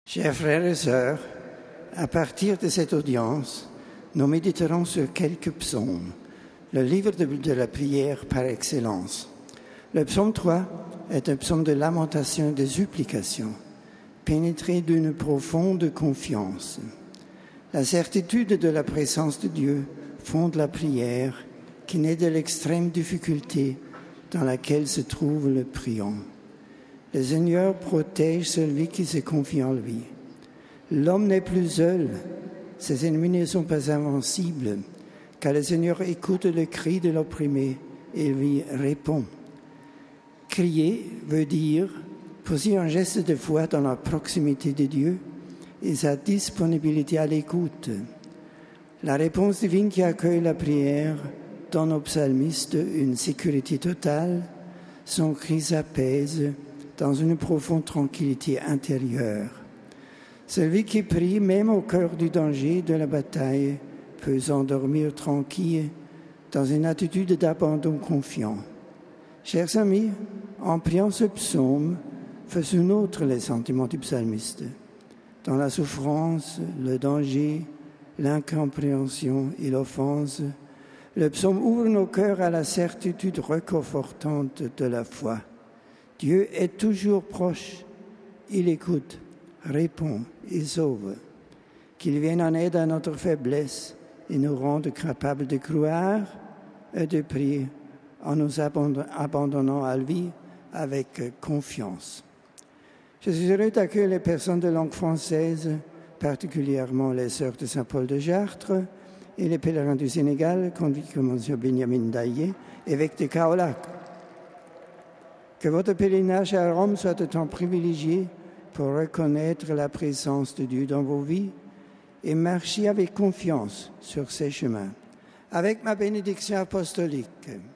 Chers frères et sœurs, à partir de cette audience, nous méditerons sur quelques psaumes, le livre de la prière par excellence. Le psaume 3 est un psaume de lamentation et de supplication, pénétré d'une profonde confiance. La certitude de la présence de Dieu fonde la prière qui naît de l'extrême difficulté dans laquelle se trouve le priant. Le Seigneur protège celui qui se confie en lui. L'homme n'est plus seul, ses ennemis ne sont pas invincibles, car le Seigneur écoute le cri de l'opprimé et lui répond. Crier veut dire poser un geste de foi dans la proximité de Dieu et sa disponibilité à l'écoute. La réponse divine qui accueille la prière donne au psalmiste une sécurité totale, son cri s'apaise dans une profonde tranquillité intérieure. Celui qui prie, même au cœur du danger de la bataille, peut s'endormir tranquille dans une attitude d'abandon confiant. Chers amis, en priant ce psaume, faisons nôtres les sentiments du psalmiste. Dans la souffrance, le danger, l'incompréhension et l'offense, le psaume ouvre nos cœurs à la certitude réconfortante de la foi. Dieu est toujours proche, il écoute, répond et sauve. Qu'il vienne en aide à notre faiblesse et nous rende capables de croire et de prier en nous abandonnant à lui avec confiance. Je suis heureux d'accueillir les personnes de langue française, particulièrement les sœurs de Saint-Paul de Chartres et les pèlerins du Sénégal, conduits comme M. Benjamin Daillé, évêque de Kaolack. Que votre pèlerinage à Rome soit un temps privilégié pour reconnaître la présence de Dieu dans vos vies et marcher avec confiance sur ces chemins. Avec ma bénédiction apostolique.